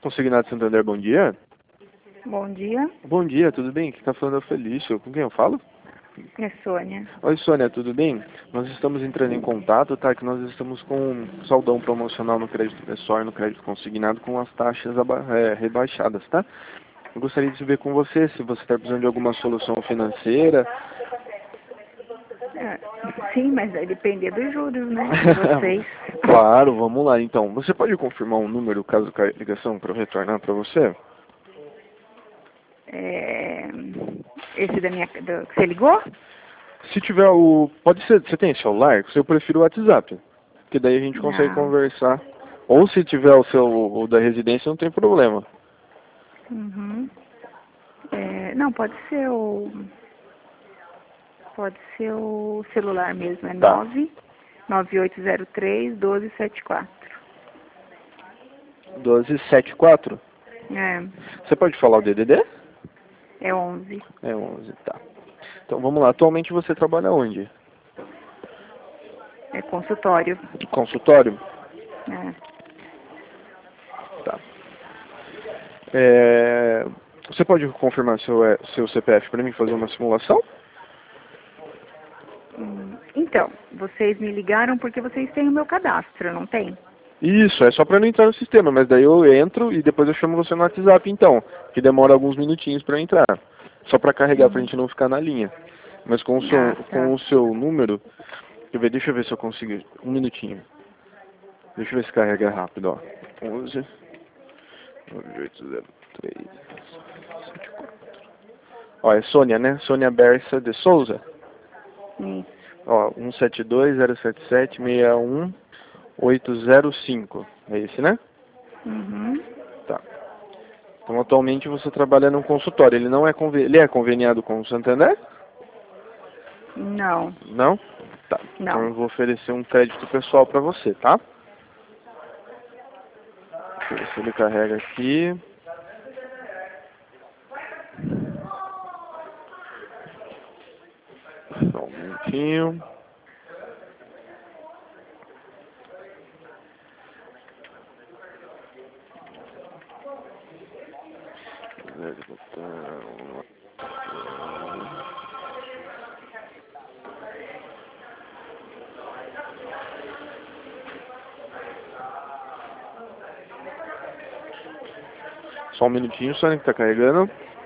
Consignado Santander, bom dia. Bom dia, Bom dia, tudo bem? Quem está falando é o Felício. Com quem eu falo? é Sônia. Oi, Sônia, tudo bem? Nós estamos entrando em contato, tá? Que nós estamos com um saldão promocional no crédito pessoal e no crédito consignado com as taxas rebaixadas, tá? Eu gostaria de saber com você se você está precisando de alguma solução financeira. É, sim, mas vai depender dos juros, né? De vocês. Claro, vamos lá então. Você pode confirmar um número caso caia a ligação para eu retornar para você? É, esse que você ligou? Se tiver o... Pode ser... Você tem celular? Eu prefiro o WhatsApp. Porque daí a gente consegue Não. conversar. Ou se tiver o da residência, não tem problema. Uhum. Não, pode ser o celular mesmo, é Tá. 99803-1274. 1274. É, Você pode falar o DDD? é 11. É 11, tá. Então vamos lá. Atualmente você trabalha onde? É consultório. Consultório? É. Tá. Você pode confirmar seu CPF para mim fazer uma simulação? Então, vocês me ligaram porque vocês têm o meu cadastro, não tem? Isso, é só para não entrar no sistema, mas daí eu entro e depois eu chamo você no WhatsApp então, que demora alguns minutinhos para entrar. Só para carregar, pra gente não ficar na linha. Mas com Ah, tá. o seu número, deixa eu ver se eu consigo, um minutinho. Deixa eu ver se carrega rápido, ó. 11 9803 74. Ó, é Sônia, né? Sônia Bersa de Souza. Isso. Ó, 172-077-61805. É esse, né? Uhum. Tá. Então, atualmente você trabalha num consultório. Ele não é ele é conveniado com o Santander? Não, Não? Tá. Então não. eu vou oferecer um crédito pessoal para você, tá? Deixa eu ver se ele carrega aqui. Só um minutinho. Só um minutinho, Sônia, que tá carregando.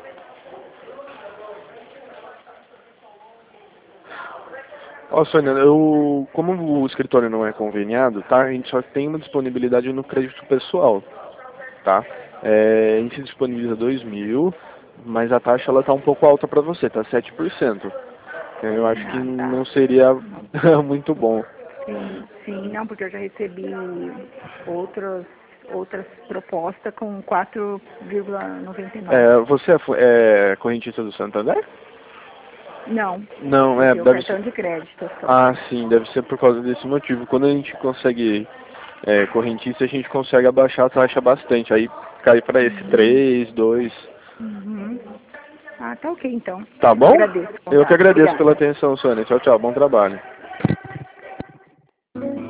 Ó, Sônia, como o escritório não é conveniado, tá? A gente só tem uma disponibilidade no crédito pessoal, tá? A gente disponibiliza 2.000, mas a taxa ela tá um pouco alta para você, tá 7%. Eu acho que Ah, tá. não seria muito bom. Sim, não, porque eu já recebi outras propostas com 4,99. Você é correntista do Santander? Não, Não, eu tenho deve cartão ser. de crédito só. Ah, sim, deve ser por causa desse motivo. Quando a gente consegue correntista, a gente consegue abaixar a taxa bastante. Aí cai para esse Uhum. 3, 2. Uhum. Ah, tá ok então. Tá Eu bom? agradeço o Eu que contato. agradeço pela Obrigada. atenção, Sônia. Tchau, tchau. Bom trabalho.